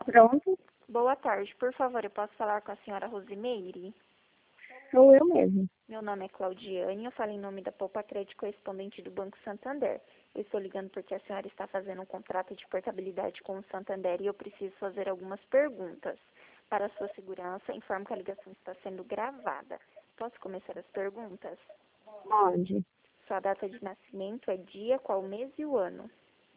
Pronto, Boa tarde, por favor, eu posso falar com a senhora Rosimeire? sou eu mesmo. Meu nome é Claudiane, eu falo em nome da Poupa Crédito correspondente do Banco Santander. Eu estou ligando porque a senhora está fazendo um contrato de portabilidade com o Santander e eu preciso fazer algumas perguntas. Para a sua segurança, informo que a ligação está sendo gravada. Posso começar as perguntas? Onde? Sua data de nascimento é dia, qual mês e o ano?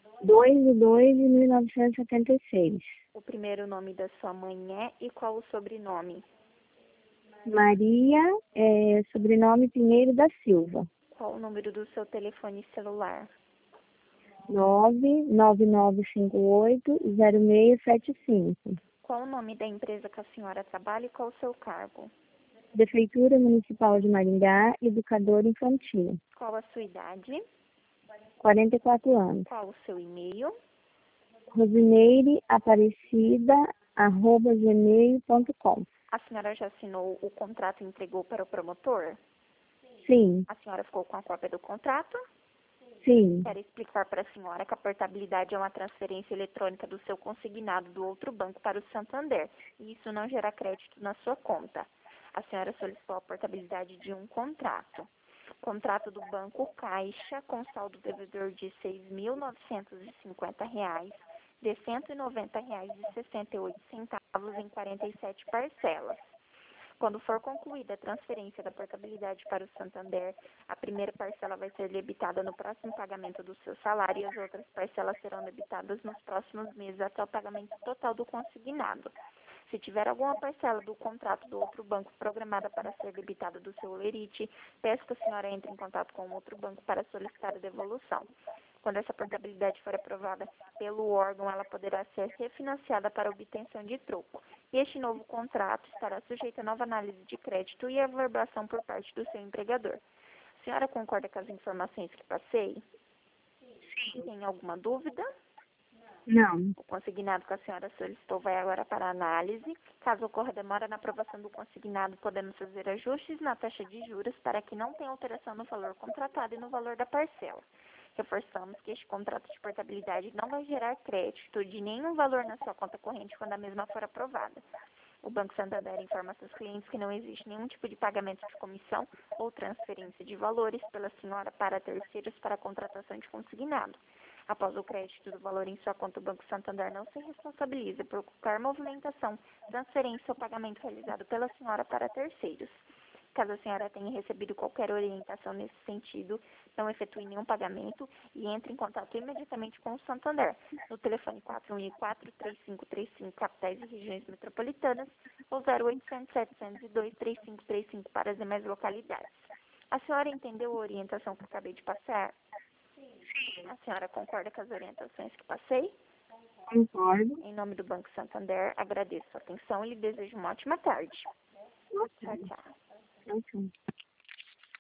2/2/1976. O primeiro nome da sua mãe é e qual o sobrenome? Maria, sobrenome Pinheiro da Silva. Qual o número do seu telefone celular? 999580675. Qual o nome da empresa que a senhora trabalha e qual o seu cargo? Prefeitura Municipal de Maringá, educador infantil. Qual a sua idade? 44 anos. Qual o seu e-mail? rosineireaparecida@gmail.com. A senhora já assinou o contrato e entregou para o promotor? Sim, A senhora ficou com a cópia do contrato? sim. Quero explicar para a senhora que a portabilidade é uma transferência eletrônica do seu consignado do outro banco para o Santander, e isso não gera crédito na sua conta. A senhora solicitou a portabilidade de um contrato. Contrato do Banco Caixa, com saldo devedor de R$ 6.950, de R$ 190,68 em 47 parcelas. Quando for concluída a transferência da portabilidade para o Santander, a primeira parcela vai ser debitada no próximo pagamento do seu salário e as outras parcelas serão debitadas nos próximos meses até o pagamento total do consignado. Se tiver alguma parcela do contrato do outro banco programada para ser debitada do seu lerite, peço que a senhora entre em contato com o outro banco para solicitar a devolução. Quando essa portabilidade for aprovada pelo órgão, ela poderá ser refinanciada para obtenção de troco. E este novo contrato estará sujeito a nova análise de crédito e averbação por parte do seu empregador. A senhora concorda com as informações que passei? Sim. Tem alguma dúvida? Não. O consignado que a senhora solicitou vai agora para análise. Caso ocorra demora na aprovação do consignado, podemos fazer ajustes na taxa de juros para que não tenha alteração no valor contratado e no valor da parcela. Reforçamos que este contrato de portabilidade não vai gerar crédito de nenhum valor na sua conta corrente quando a mesma for aprovada. O Banco Santander informa a seus clientes que não existe nenhum tipo de pagamento de comissão ou transferência de valores pela senhora para terceiros para a contratação de consignado. Após o crédito do valor em sua conta, o Banco Santander não se responsabiliza por qualquer movimentação, transferência ou pagamento realizado pela senhora para terceiros. Caso a senhora tenha recebido qualquer orientação nesse sentido, não efetue nenhum pagamento e entre em contato imediatamente com o Santander, no telefone 4114-3535, capitais e regiões metropolitanas, ou 0800-702-3535 para as demais localidades. A senhora entendeu a orientação que acabei de passar? Sim. A senhora concorda com as orientações que passei? Concordo. Em nome do Banco Santander, agradeço a atenção e lhe desejo uma ótima tarde. Tchau, tchau. Ok.